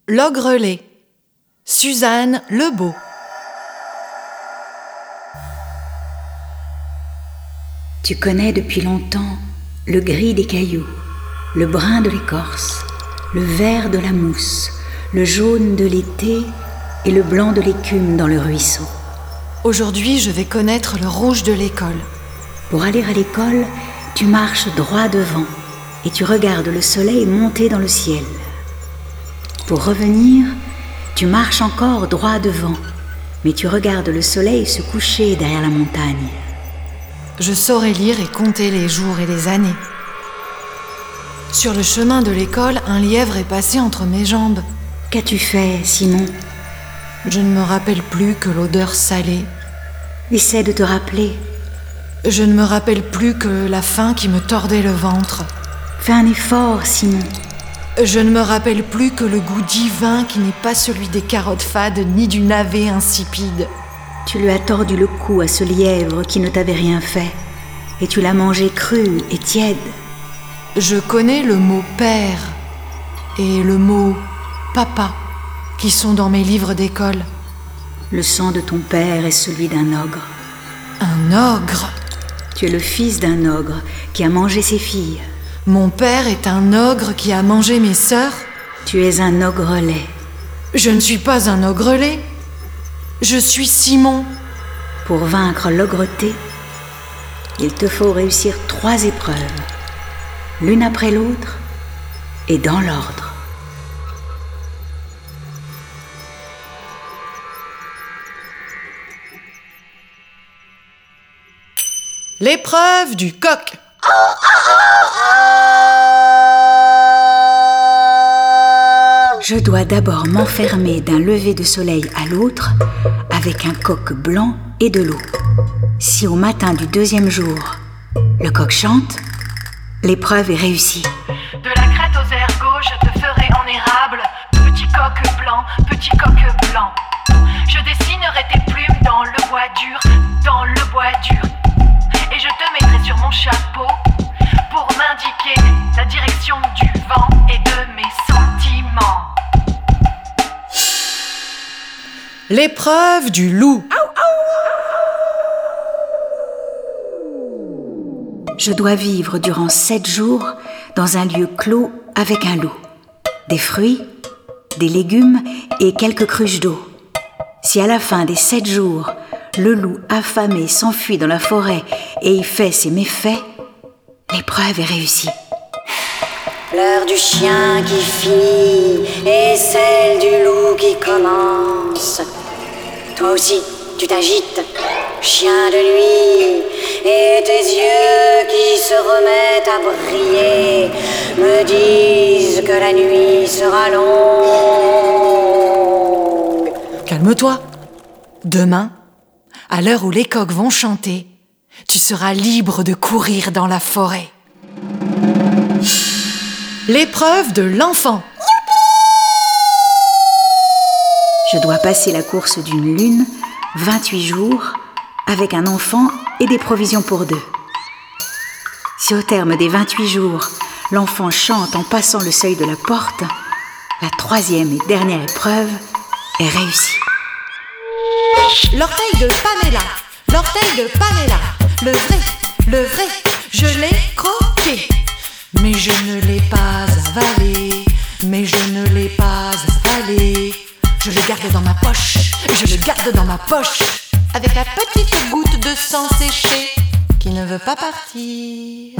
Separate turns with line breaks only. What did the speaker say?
L'Ogrelet, Suzanne Lebeau.
Tu connais depuis longtemps le gris des cailloux, le brun de l'écorce, le vert de la mousse, le jaune de l'été et le blanc de l'écume dans le ruisseau.
Aujourd'hui, je vais connaître le rouge de l'école.
Pour aller à l'école, tu marches droit devant et tu regardes le soleil monter dans le ciel. Pour revenir, tu marches encore droit devant, mais tu regardes le soleil se coucher derrière la montagne.
Je saurai lire et compter les jours et les années. Sur le chemin de l'école, un lièvre est passé entre mes jambes.
Qu'as-tu fait, Simon ?
Je ne me rappelle plus que l'odeur salée.
Essaie de te rappeler.
Je ne me rappelle plus que la faim qui me tordait le ventre.
Fais un effort, Simon.
Je ne me rappelle plus que le goût divin qui n'est pas celui des carottes fades ni du navet insipide.
Tu lui as tordu le cou à ce lièvre qui ne t'avait rien fait, et tu l'as mangé cru et tiède.
Je connais le mot père et le mot papa qui sont dans mes livres d'école.
Le sang de ton père est celui d'un ogre.
Un ogre ?
Tu es le fils d'un ogre qui a mangé ses filles.
Mon père est un ogre qui a mangé mes sœurs ?
Tu es un ogrelet.
Je ne suis pas un ogrelet. Je suis Simon.
Pour vaincre l'ogreté, il te faut réussir 3 épreuves, l'une après l'autre et dans l'ordre.
L'épreuve du coq.
Je dois d'abord m'enfermer d'un lever de soleil à l'autre avec un coq blanc et de l'eau. Si au matin du 2e jour, le coq chante, l'épreuve est réussie.
De la crête aux ergots, je te ferai en érable, petit coq blanc, petit coq blanc. Je dessinerai tes plumes dans le bois dur, dans le bois dur. Et je te mettrai sur mon chapeau pour m'indiquer la direction du vent et de mes sentiments.
L'épreuve du loup.
Je dois vivre durant 7 jours dans un lieu clos avec un loup. Des fruits, des légumes et quelques cruches d'eau. Si à la fin des 7 jours, le loup affamé s'enfuit dans la forêt et y fait ses méfaits, l'épreuve est réussie.
L'heure du chien qui finit et celle du loup qui commence. Toi aussi, tu t'agites, chien de nuit, et tes yeux qui se remettent à briller me disent que la nuit sera longue.
Calme-toi. Demain, à l'heure où les coqs vont chanter, tu seras libre de courir dans la forêt. L'épreuve de l'enfant.
Je dois passer la course d'une lune, 28 jours, avec un enfant et des provisions pour 2. Si au terme des 28 jours, l'enfant chante en passant le seuil de la porte, la 3e et dernière épreuve est réussie.
L'orteil de Pamela, l'orteil de Pamela, le vrai, je l'ai croqué. Mais je ne l'ai pas avalé, mais je ne l'ai pas avalé. Je le garde dans ma poche, je le garde dans ma poche, avec la petite goutte de sang séché qui ne veut pas partir.